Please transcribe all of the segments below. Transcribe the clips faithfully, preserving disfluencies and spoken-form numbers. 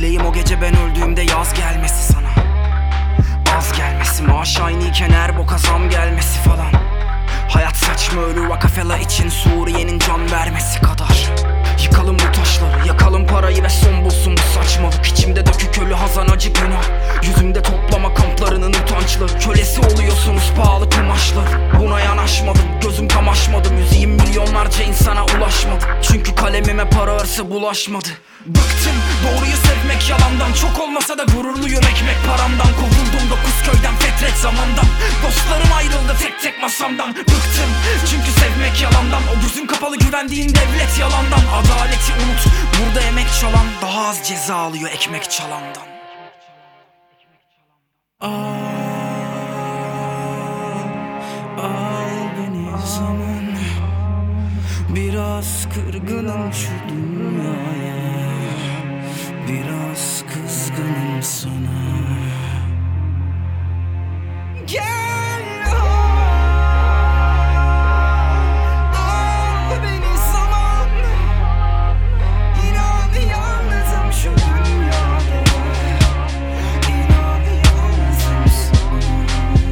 Dileğim o gece ben öldüğümde yaz gelmesi sana. Az gelmesi, maaş aynıyken her boka zam gelmesi falan. Hayat saçma, ölü Rockefeller için Suriye'nin can vermesi kadar. Yıkalım bu taşları, yakalım parayı ve son bulsun bu saçmalık. İçimde dökük ölü hazan acı günah, yüzümde toplama kamplarının utançlı. Kölesi oluyorsunuz pahalı kumaşlar. Buna yanaşmadım, gözüm kamaşmadı. Müziğim milyonlarca insana ulaşmadı. Çünkü kalemime para hırsı bulaşmadı. Bıktım doğruyu sevmek yalandan, çok olmasa da gururluyum ekmek paramdan. Kovuldum dokuz köyden fetret zamandan. Dostlarım ayrıldı tek tek masamdan. Bıktım çünkü sevmek yalandan. O gözün kapalı güvendiğin devlet yalandan. Adaleti unut, burada emek çalan daha az ceza alıyor ekmek çalandan. Al, al beni zaman. Biraz kırgınım şu dünyaya, biraz kızgınım sana. Gel al beni zaman. İnan yalnızım şu dünyada, İnan yalnızım sana.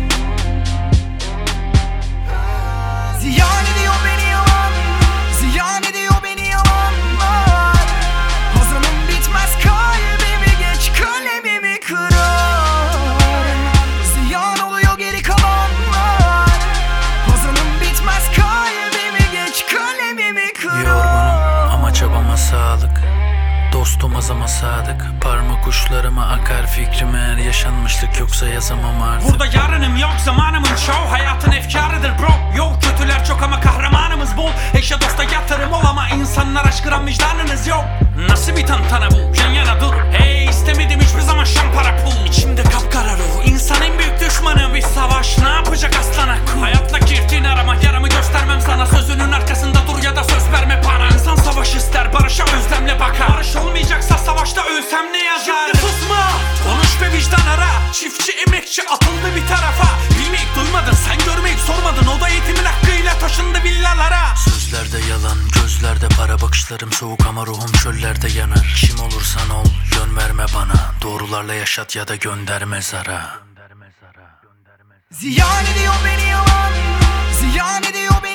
Ziyan ediyor beni yalan, ziyan ediyor beni yalanlar. Hazanım bitmez kalbimi geç kalemimi kırar. Ziyan oluyor geri kalanlar. Hazanım bitmez kalbimi geç kalemimi kırar. Yorgunum ama çabama sağlık, dostum azama sadık. Parmak uçlarıma akar fikrim, eğer yaşanmışlık yoksa yazamam artık. Burada yarınım yok, zamanımın şov. Hayatın efkarıdır bro. Yok kötüler çok ama kahramanımız bol. Eşe dosta yatırım ol ama insanlar aşkıran vicdanınız yok. Nasıl bir tantana bu? Yan yana dur. Hey istemedim hiçbir zaman şan para pul. İçimde kapkara ruh, İnsan en büyük düşmanı. Bir savaş ne yapacak aslana kul. Hayatla kirtin arama, yaramı göstermem sana. Sözünün arkasında dur ya da söz verme bana. İnsan savaş ister, barışa özlemle bakar. Barış olmayacaksa savaşta ölsem ne yazar? Şimdi susma, konuş ve vicdan ara. Çiftçi emekçi atıldı bir tarafa. Bilmeyip duymadın, sen görmeyip sormadın. O da eğitimin hakkıyla taşındı villalara. Sözlerde yalan, gözlerde para, bakışlarım soğuk ama ruhum çöllerde yanar. Kim olursan ol, yön verme bana. Doğrularla yaşat ya da gönder mezara. Ziyan ediyor beni yalan, ziyan ediyor beni